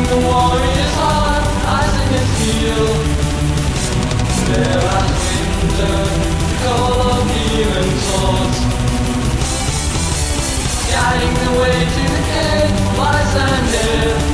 the warrior's heart, eyes in his heel. There as winter, call of demon swords, guiding the way to the cave, lies and air.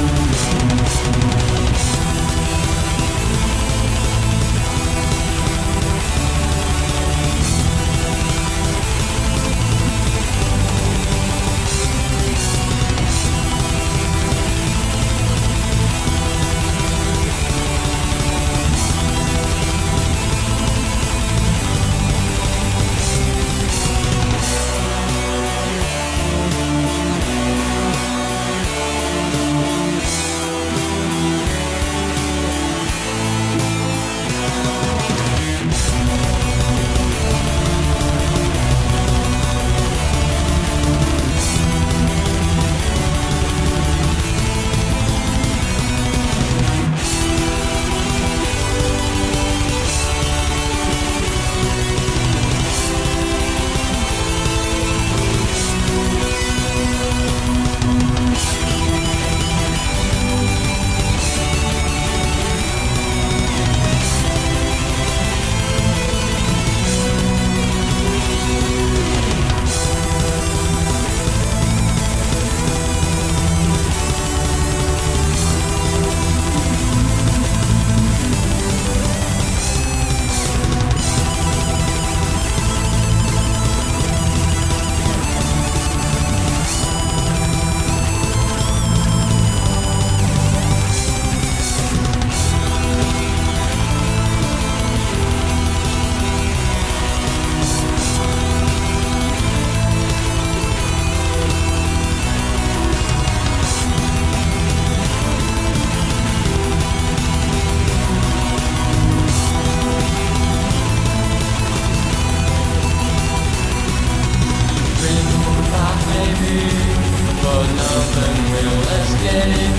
But nothing will escape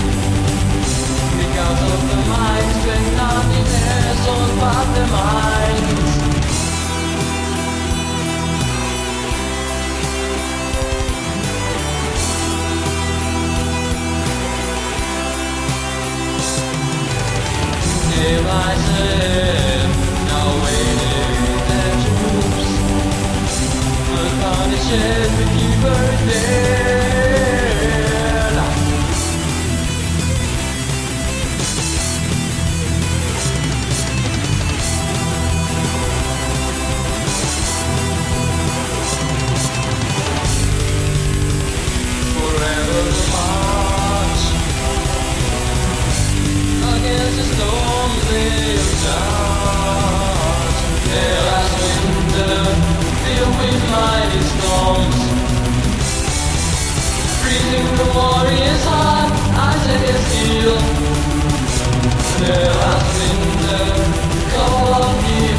because of the mind strength, nothing has on but the minds. Divisive, now waiting their troops, unpunished but you were there. Against the storms they charge, there as winter, filled with mighty storms, freezing the warrior's heart, eyes in his steel. There as winter, call of